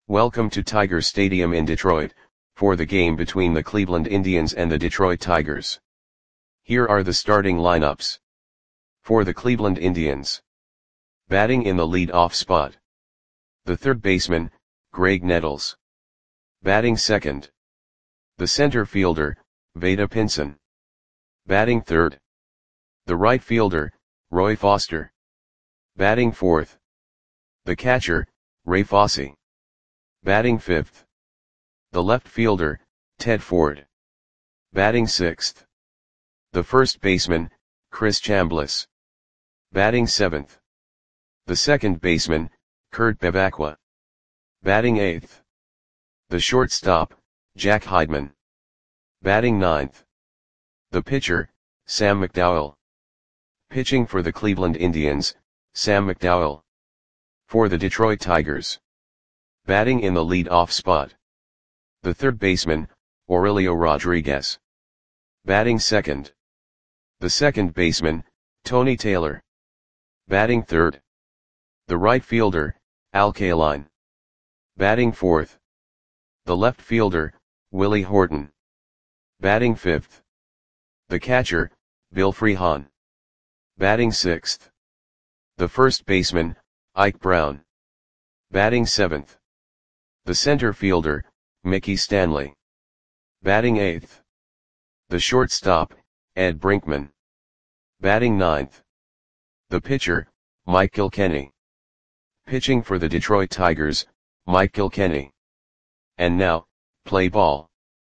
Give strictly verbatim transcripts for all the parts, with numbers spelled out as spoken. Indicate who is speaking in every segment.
Speaker 1: Welcome to Tiger Stadium in Detroit, for the game between the Cleveland Indians and the Detroit Tigers. Here are the starting lineups. For the Cleveland Indians. Batting in the lead-off spot. The third baseman, Graig Nettles. Batting second. The center fielder, Vada Pinson. Batting third. The right fielder, Roy Foster. Batting fourth. The catcher, Ray Fosse. Batting fifth. The left fielder, Ted Ford. Batting sixth. The first baseman, Chris Chambliss. Batting seventh. The second baseman, Kurt Bevacqua. Batting eighth. The shortstop, Jack Heidman. Batting ninth. The pitcher, Sam McDowell. Pitching for the Cleveland Indians, Sam McDowell. For the Detroit Tigers. Batting in the lead-off spot. The third baseman, Aurelio Rodriguez. Batting second. The second baseman, Tony Taylor. Batting third. The right fielder, Al Kaline. Batting fourth. The left fielder, Willie Horton. Batting fifth. The catcher, Bill Freehan. Batting sixth. The first baseman, Ike Brown. Batting seventh. The center fielder, Mickey Stanley. Batting eighth. The shortstop, Ed Brinkman. Batting ninth. The pitcher, Mike Kilkenny. Pitching for the Detroit Tigers, Mike Kilkenny. And now, play ball.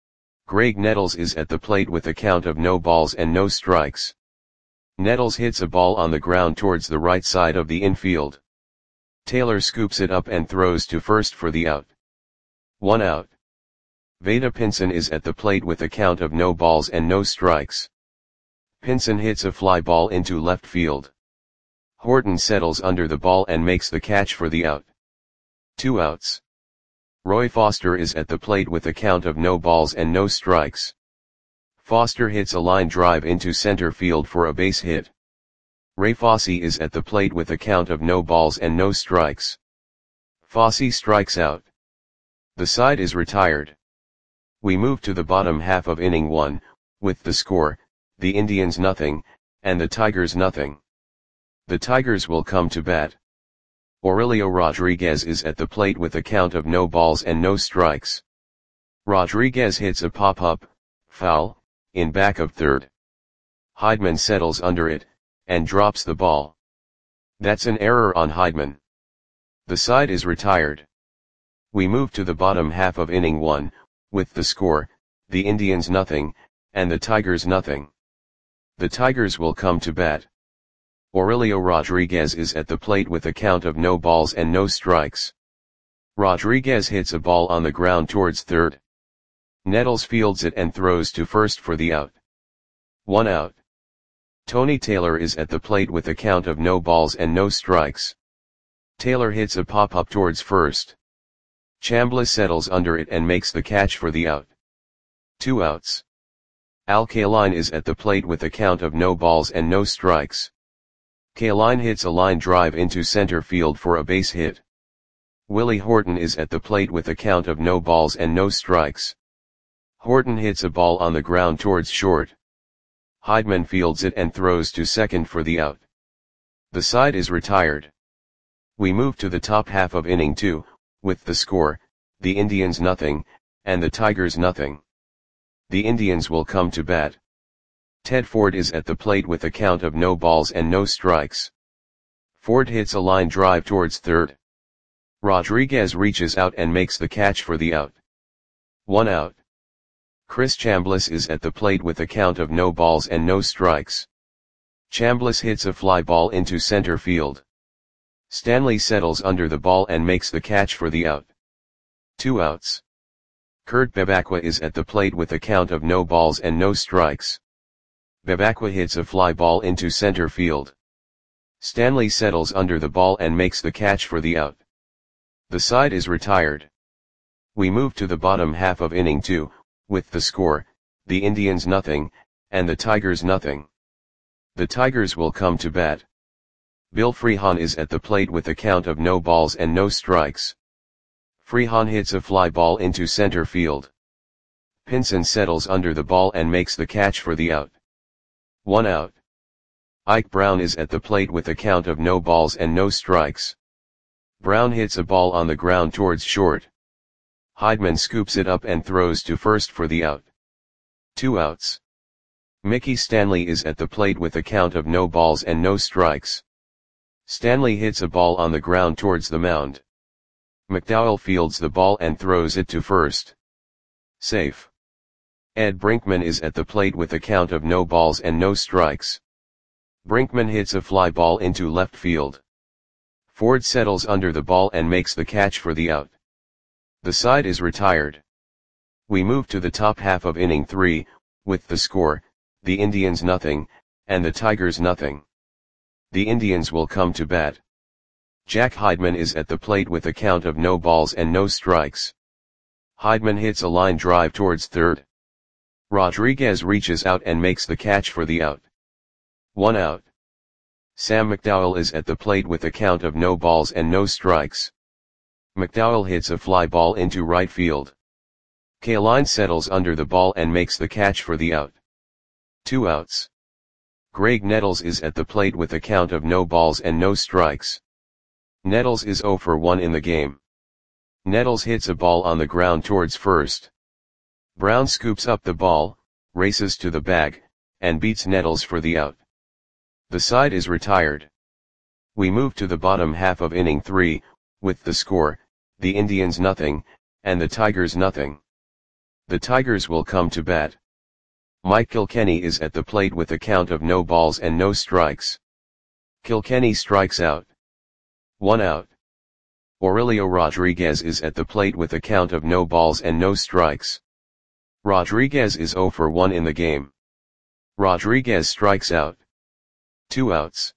Speaker 1: Graig Nettles is at the plate with a count of no balls and no strikes. Nettles hits a ball on the ground towards the right side of the infield. Taylor scoops it up and throws to first for the out. One out. Vada Pinson is at the plate with a count of no balls and no strikes. Pinson hits a fly ball into left field. Horton settles under the ball and makes the catch for the out. Two outs. Roy Foster is at the plate with a count of no balls and no strikes. Foster hits a line drive into center field for a base hit. Ray Fosse is at the plate with a count of no balls and no strikes. Fosse strikes out. The side is retired. We move to the bottom half of inning one, with the score, the Indians nothing, and the Tigers nothing. The Tigers will come to bat. Aurelio Rodriguez is at the plate with a count of no balls and no strikes. Rodriguez hits a pop-up, foul, in back of third. Heidman settles under it, and drops the ball. That's an error on Heidman. The side is retired. We move to the bottom half of inning one, with the score, the Indians nothing, and the Tigers nothing. The Tigers will come to bat. Aurelio Rodriguez is at the plate with a count of no balls and no strikes. Rodriguez hits a ball on the ground towards third. Nettles fields it and throws to first for the out. One out. Tony Taylor is at the plate with a count of no balls and no strikes. Taylor hits a pop-up towards first. Chambliss settles under it and makes the catch for the out. Two outs. Al Kaline is at the plate with a count of no balls and no strikes. Kaline hits a line drive into center field for a base hit. Willie Horton is at the plate with a count of no balls and no strikes. Horton hits a ball on the ground towards short. Heidman fields it and throws to second for the out. The side is retired. We move to the top half of inning two, with the score, the Indians nothing, and the Tigers nothing. The Indians will come to bat. Ted Ford is at the plate with a count of no balls and no strikes. Ford hits a line drive towards third. Rodriguez reaches out and makes the catch for the out. One out. Chris Chambliss is at the plate with a count of no balls and no strikes. Chambliss hits a fly ball into center field. Stanley settles under the ball and makes the catch for the out. Two outs. Kurt Bevacqua is at the plate with a count of no balls and no strikes. Bevacqua hits a fly ball into center field. Stanley settles under the ball and makes the catch for the out. The side is retired. We move to the bottom half of inning two, with the score, the Indians nothing, and the Tigers nothing. The Tigers will come to bat. Bill Freehan is at the plate with a count of no balls and no strikes. Freehan hits a fly ball into center field. Pinson settles under the ball and makes the catch for the out. One out. Ike Brown is at the plate with a count of no balls and no strikes. Brown hits a ball on the ground towards short. Heidman scoops it up and throws to first for the out. Two outs. Mickey Stanley is at the plate with a count of no balls and no strikes. Stanley hits a ball on the ground towards the mound. McDowell fields the ball and throws it to first. Safe. Ed Brinkman is at the plate with a count of no balls and no strikes. Brinkman hits a fly ball into left field. Ford settles under the ball and makes the catch for the out. The side is retired. We move to the top half of inning three, with the score, the Indians nothing, and the Tigers nothing. The Indians will come to bat. Jack Heidman is at the plate with a count of no balls and no strikes. Heidman hits a line drive towards third. Rodriguez reaches out and makes the catch for the out. One out. Sam McDowell is at the plate with a count of no balls and no strikes. McDowell hits a fly ball into right field. Kaline settles under the ball and makes the catch for the out. Two outs. Greg Nettles is at the plate with a count of no balls and no strikes. Nettles is oh for one in the game. Nettles hits a ball on the ground towards first. Brown scoops up the ball, races to the bag, and beats Nettles for the out. The side is retired. We move to the bottom half of inning three, with the score, the Indians nothing, and the Tigers nothing. The Tigers will come to bat. Mike Kilkenny is at the plate with a count of no balls and no strikes. Kilkenny strikes out. One out. Aurelio Rodriguez is at the plate with a count of no balls and no strikes. Rodriguez is oh for one in the game. Rodriguez strikes out. Two outs.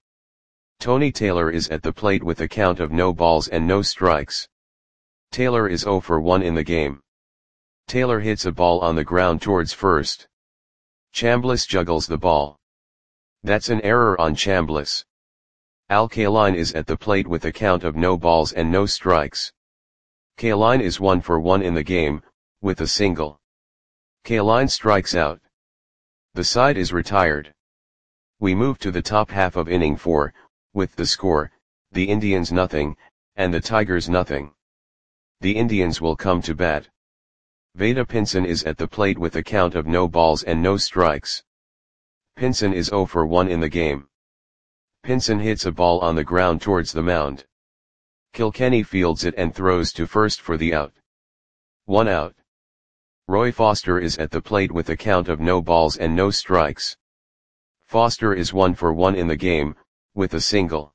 Speaker 1: Tony Taylor is at the plate with a count of no balls and no strikes. Taylor is oh for one in the game. Taylor hits a ball on the ground towards first. Chambliss juggles the ball. That's an error on Chambliss. Al Kaline is at the plate with a count of no balls and no strikes. Kaline is one for one in the game, with a single. Kaline strikes out. The side is retired. We move to the top half of inning four, with the score, the Indians nothing, and the Tigers nothing. The Indians will come to bat. Vada Pinson is at the plate with a count of no balls and no strikes. Pinson is oh for one in the game. Pinson hits a ball on the ground towards the mound. Kilkenny fields it and throws to first for the out. One out. Roy Foster is at the plate with a count of no balls and no strikes. Foster is one for one in the game, with a single.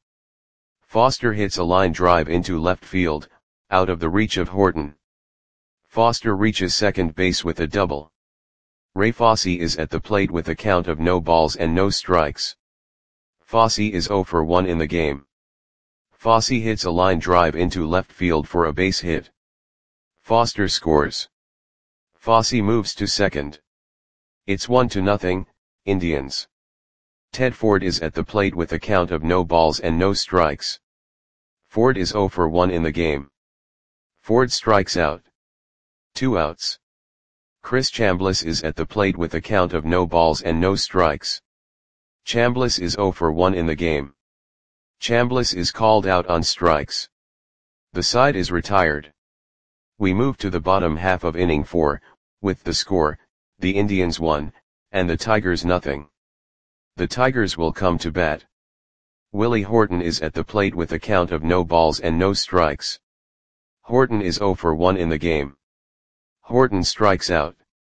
Speaker 1: Foster hits a line drive into left field, out of the reach of Horton. Foster reaches second base with a double. Ray Fosse is at the plate with a count of no balls and no strikes. Fosse is oh for one in the game. Fosse hits a line drive into left field for a base hit. Foster scores. Fosse moves to second. It's one to nothing, Indians. Ted Ford is at the plate with a count of no balls and no strikes. Ford is oh for one in the game. Ford strikes out. Two outs. Chris Chambliss is at the plate with a count of no balls and no strikes. Chambliss is oh for one in the game. Chambliss is called out on strikes. The side is retired. We move to the bottom half of inning four, with the score, the Indians one, and the Tigers nothing. The Tigers will come to bat. Willie Horton is at the plate with a count of no balls and no strikes. Horton is oh for one in the game. Horton strikes out.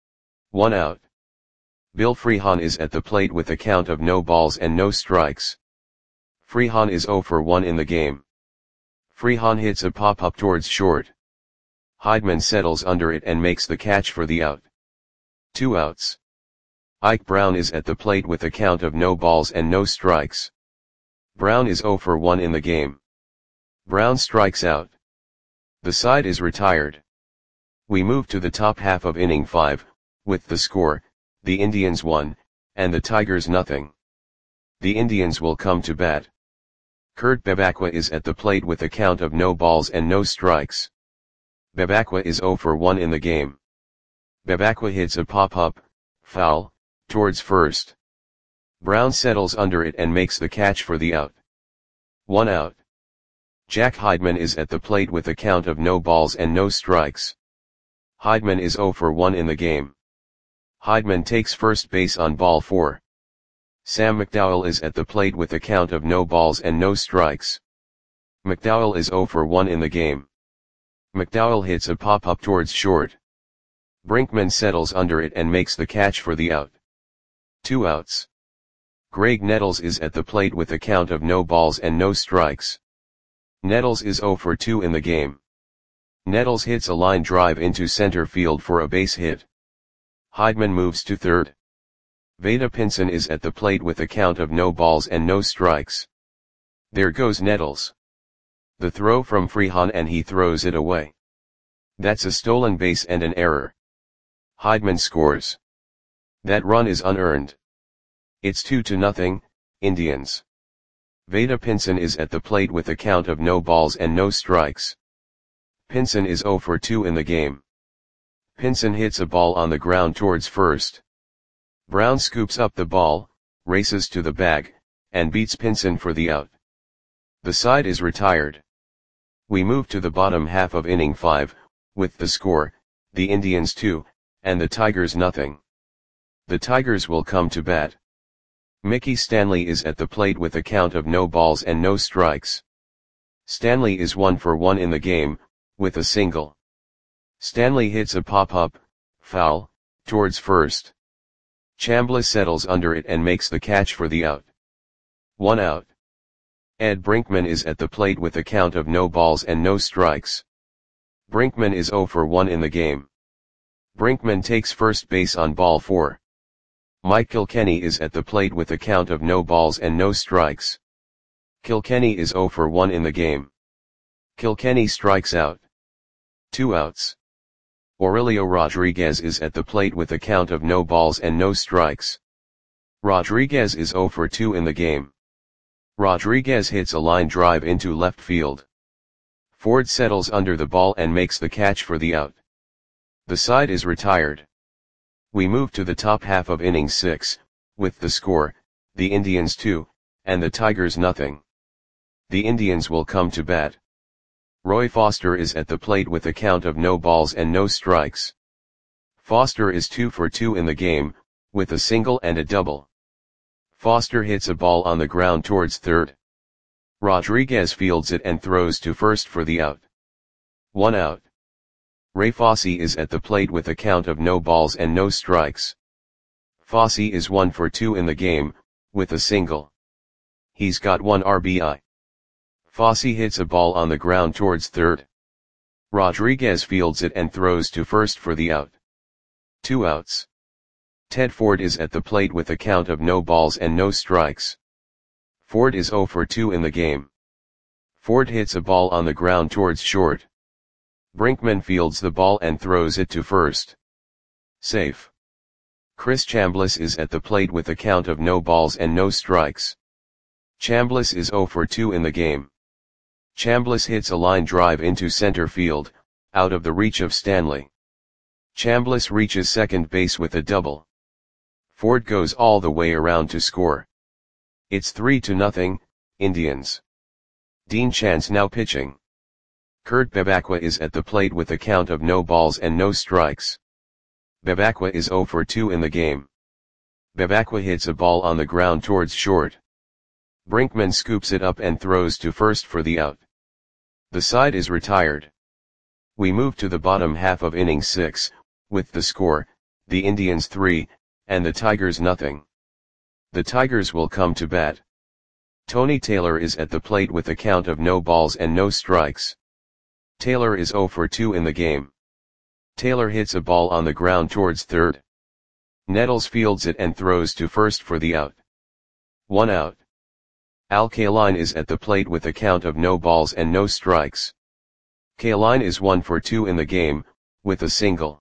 Speaker 1: One out. Bill Freehan is at the plate with a count of no balls and no strikes. Freehan is oh for one in the game. Freehan hits a pop-up towards short. Heidman settles under it and makes the catch for the out. Two outs. Ike Brown is at the plate with a count of no balls and no strikes. Brown is oh for one in the game. Brown strikes out. The side is retired. We move to the top half of inning five, with the score, the Indians one, and the Tigers nothing. The Indians will come to bat. Kurt Bevacqua is at the plate with a count of no balls and no strikes. Bevacqua is zero for one in the game. Bevacqua hits a pop-up, foul, towards first. Brown settles under it and makes the catch for the out. One out. Jack Heidman is at the plate with a count of no balls and no strikes. Heidman is zero for one in the game. Heidman takes first base on ball four. Sam McDowell is at the plate with a count of no balls and no strikes. McDowell is zero for one in the game. McDowell hits a pop-up towards short. Brinkman settles under it and makes the catch for the out. Two outs. Greg Nettles is at the plate with a count of no balls and no strikes. Nettles is zero for two in the game. Nettles hits a line drive into center field for a base hit. Heidman moves to third. Vada Pinson is at the plate with a count of no balls and no strikes. There goes Nettles. The throw from Freehan and he throws it away. That's a stolen base and an error. Heidman scores. That run is unearned. It's two to nothing, Indians. Vada Pinson is at the plate with a count of no balls and no strikes. Pinson is zero for two in the game. Pinson hits a ball on the ground towards first. Brown scoops up the ball, races to the bag, and beats Pinson for the out. The side is retired. We move to the bottom half of inning five, with the score, the Indians two, and the Tigers nothing. The Tigers will come to bat. Mickey Stanley is at the plate with a count of no balls and no strikes. Stanley is one for one in the game, with a single. Stanley hits a pop-up, foul, towards first. Chambliss settles under it and makes the catch for the out. One out. Ed Brinkman is at the plate with a count of no balls and no strikes. Brinkman is zero for one in the game. Brinkman takes first base on ball four. Mike Kilkenny is at the plate with a count of no balls and no strikes. Kilkenny is zero for one in the game. Kilkenny strikes out. Two outs. Aurelio Rodriguez is at the plate with a count of no balls and no strikes. Rodriguez is zero for two in the game. Rodriguez hits a line drive into left field. Ford settles under the ball and makes the catch for the out. The side is retired. We move to the top half of inning six, with the score, the Indians two, and the Tigers nothing. The Indians will come to bat. Roy Foster is at the plate with a count of no balls and no strikes. Foster is two for two in the game, with a single and a double. Foster hits a ball on the ground towards third. Rodriguez fields it and throws to first for the out. One out. Ray Fosse is at the plate with a count of no balls and no strikes. Fosse is one for two in the game, with a single. He's got one R B I. Fosse hits a ball on the ground towards third. Rodriguez fields it and throws to first for the out. Two outs. Ted Ford is at the plate with a count of no balls and no strikes. Ford is zero for two in the game. Ford hits a ball on the ground towards short. Brinkman fields the ball and throws it to first. Safe. Chris Chambliss is at the plate with a count of no balls and no strikes. Chambliss is zero for two in the game. Chambliss hits a line drive into center field, out of the reach of Stanley. Chambliss reaches second base with a double. Ford goes all the way around to score. It's three to nothing, Indians. Dean Chance now pitching. Kurt Bevacqua is at the plate with a count of no balls and no strikes. Bevacqua is zero for two in the game. Bevacqua hits a ball on the ground towards short. Brinkman scoops it up and throws to first for the out. The side is retired. We move to the bottom half of inning six, with the score, the Indians three, and the Tigers nothing. The Tigers will come to bat. Tony Taylor is at the plate with a count of no balls and no strikes. Taylor is zero for two in the game. Taylor hits a ball on the ground towards third. Nettles fields it and throws to first for the out. One out. Al Kaline is at the plate with a count of no balls and no strikes. Kaline is one for two in the game, with a single.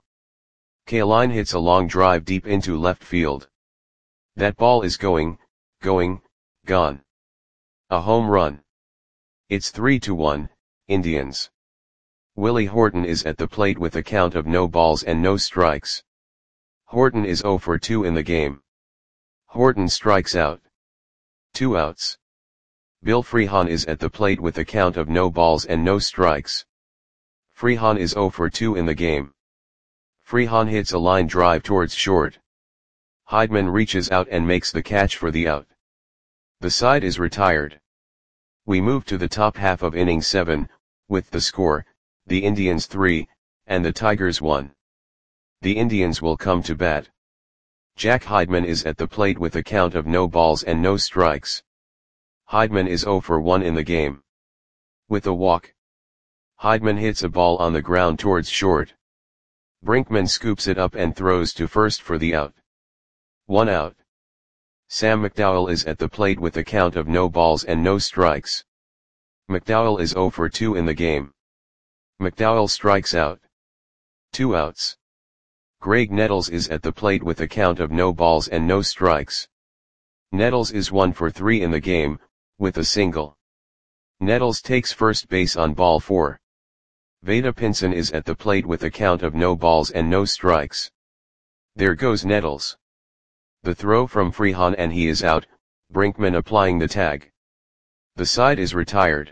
Speaker 1: Kaline hits a long drive deep into left field. That ball is going, going, gone. A home run. It's three to one, Indians. Willie Horton is at the plate with a count of no balls and no strikes. Horton is zero for two in the game. Horton strikes out. Two outs. Bill Freehan is at the plate with a count of no balls and no strikes. Freehan is zero for two in the game. Freehan hits a line drive towards short. Heidman reaches out and makes the catch for the out. The side is retired. We move to the top half of inning seven, with the score, the Indians three, and the Tigers one. The Indians will come to bat. Jack Heidman is at the plate with a count of no balls and no strikes. Heidman is zero for one in the game. With a walk. Heidman hits a ball on the ground towards short. Brinkman scoops it up and throws to first for the out. One out. Sam McDowell is at the plate with a count of no balls and no strikes. McDowell is zero for two in the game. McDowell strikes out. Two outs. Greg Nettles is at the plate with a count of no balls and no strikes. Nettles is one for three in the game, with a single. Nettles takes first base on ball four. Vada Pinson is at the plate with a count of no balls and no strikes. There goes Nettles. The throw from Freehan and he is out, Brinkman applying the tag. The side is retired.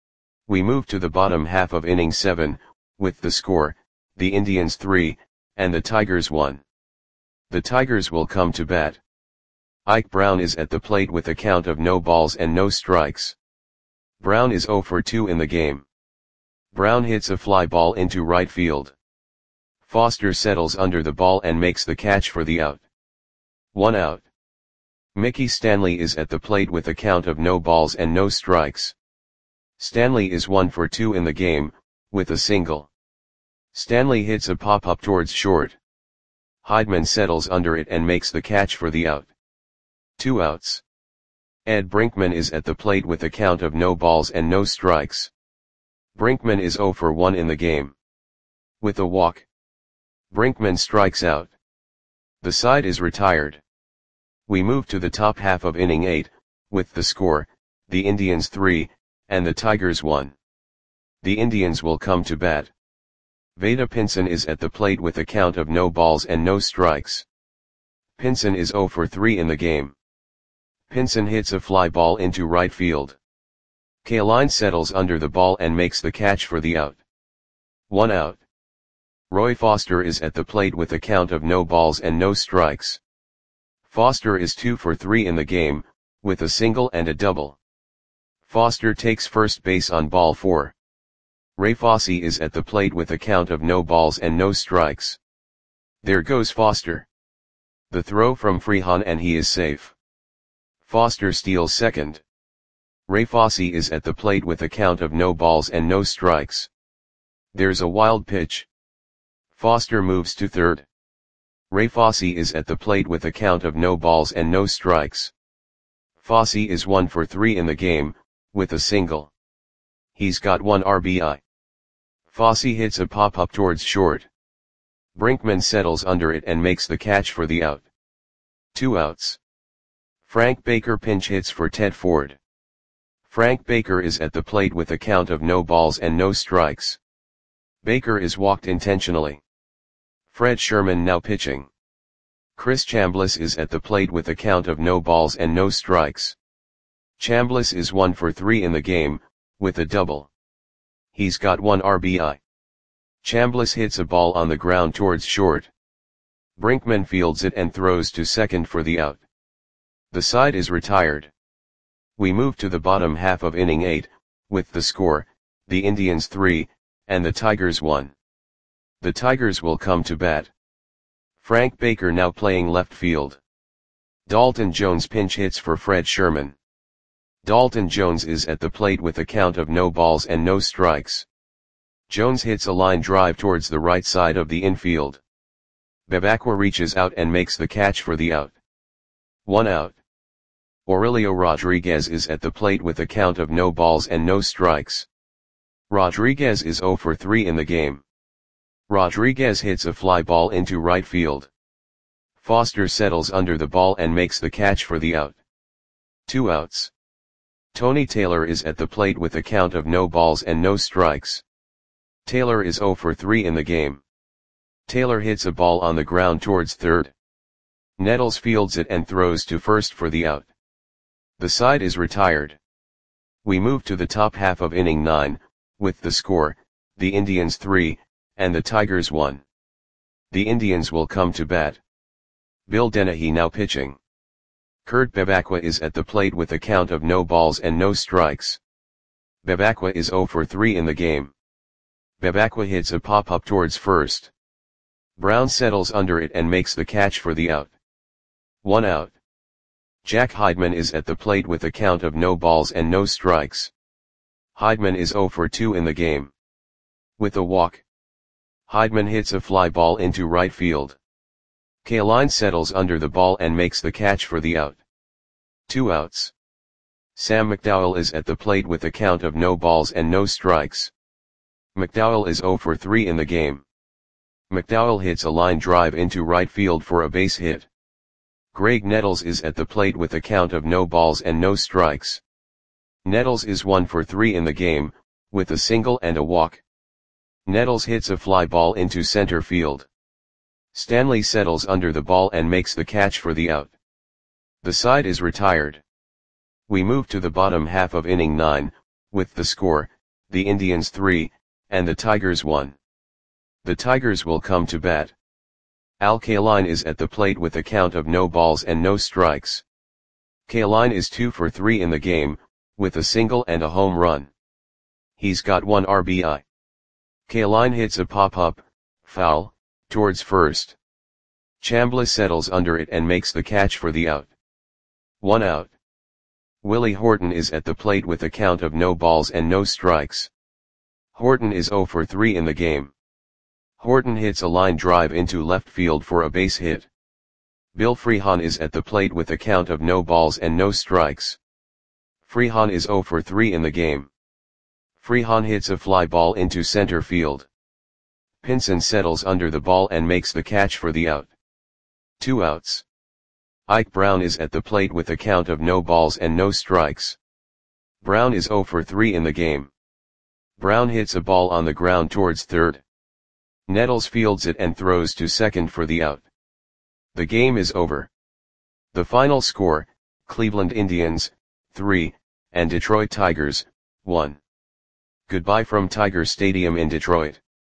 Speaker 1: We move to the bottom half of inning seven, with the score, the Indians three, and the Tigers one. The Tigers will come to bat. Ike Brown is at the plate with a count of no balls and no strikes. Brown is zero for two in the game. Brown hits a fly ball into right field. Foster settles under the ball and makes the catch for the out. One out. Mickey Stanley is at the plate with a count of no balls and no strikes. Stanley is one for two in the game, with a single. Stanley hits a pop-up towards short. Heidman settles under it and makes the catch for the out. Two outs. Ed Brinkman is at the plate with a count of no balls and no strikes. Brinkman is zero for one in the game. With a walk. Brinkman strikes out. The side is retired. We move to the top half of inning eight, with the score, the Indians three, and the Tigers one. The Indians will come to bat. Vada Pinson is at the plate with a count of no balls and no strikes. Pinson is zero for three in the game. Pinson hits a fly ball into right field. Kaline settles under the ball and makes the catch for the out. One out. Roy Foster is at the plate with a count of no balls and no strikes. Foster is two for three in the game, with a single and a double. Foster takes first base on ball four. Ray Fosse is at the plate with a count of no balls and no strikes. There goes Foster. The throw from Freehan and he is safe. Foster steals second. Ray Fosse is at the plate with a count of no balls and no strikes. There's a wild pitch. Foster moves to third. Ray Fosse is at the plate with a count of no balls and no strikes. Fosse is one for three in the game, with a single. He's got one R B I. Fosse hits a pop-up towards short. Brinkman settles under it and makes the catch for the out. Two outs. Frank Baker pinch hits for Ted Ford. Frank Baker is at the plate with a count of no balls and no strikes. Baker is walked intentionally. Fred Sherman now pitching. Chris Chambliss is at the plate with a count of no balls and no strikes. Chambliss is one for three in the game, with a double. He's got one R B I. Chambliss hits a ball on the ground towards short. Brinkman fields it and throws to second for the out. The side is retired. We move to the bottom half of inning eight, with the score, the Indians three, and the Tigers one. The Tigers will come to bat. Frank Baker now playing left field. Dalton Jones pinch hits for Fred Sherman. Dalton Jones is at the plate with a count of no balls and no strikes. Jones hits a line drive towards the right side of the infield. Bebacqua reaches out and makes the catch for the out. One out. Aurelio Rodriguez is at the plate with a count of no balls and no strikes. Rodriguez is zero for three in the game. Rodriguez hits a fly ball into right field. Foster settles under the ball and makes the catch for the out. Two outs. Tony Taylor is at the plate with a count of no balls and no strikes. Taylor is zero for three in the game. Taylor hits a ball on the ground towards third. Nettles fields it and throws to first for the out. The side is retired. We move to the top half of inning nine, with the score, the Indians three, and the Tigers one. The Indians will come to bat. Bill Dennehy now pitching. Kurt Bevacqua is at the plate with a count of no balls and no strikes. Bevacqua is zero for three in the game. Bevacqua hits a pop-up towards first. Brown settles under it and makes the catch for the out. One out. Jack Heidman is at the plate with a count of no balls and no strikes. Heidman is zero for two in the game. With a walk, Heidman hits a fly ball into right field. Kaline settles under the ball and makes the catch for the out. Two outs. Sam McDowell is at the plate with a count of no balls and no strikes. McDowell is zero for three in the game. McDowell hits a line drive into right field for a base hit. Greg Nettles is at the plate with a count of no balls and no strikes. Nettles is one for three in the game, with a single and a walk. Nettles hits a fly ball into center field. Stanley settles under the ball and makes the catch for the out. The side is retired. We move to the bottom half of inning nine, with the score, the Indians three, and the Tigers one. The Tigers will come to bat. Al Kaline is at the plate with a count of no balls and no strikes. Kaline is two for three in the game, with a single and a home run. He's got one R B I. Kaline hits a pop-up, foul, towards first. Chambliss settles under it and makes the catch for the out. One out. Willie Horton is at the plate with a count of no balls and no strikes. Horton is zero for three in the game. Horton hits a line drive into left field for a base hit. Bill Freehan is at the plate with a count of no balls and no strikes. Freehan is zero for three in the game. Freehan hits a fly ball into center field. Pinson settles under the ball and makes the catch for the out. Two outs. Ike Brown is at the plate with a count of no balls and no strikes. Brown is zero for three in the game. Brown hits a ball on the ground towards third. Nettles fields it and throws to second for the out. The game is over. The final score, Cleveland Indians, three, and Detroit Tigers, one. Goodbye from Tiger Stadium in Detroit.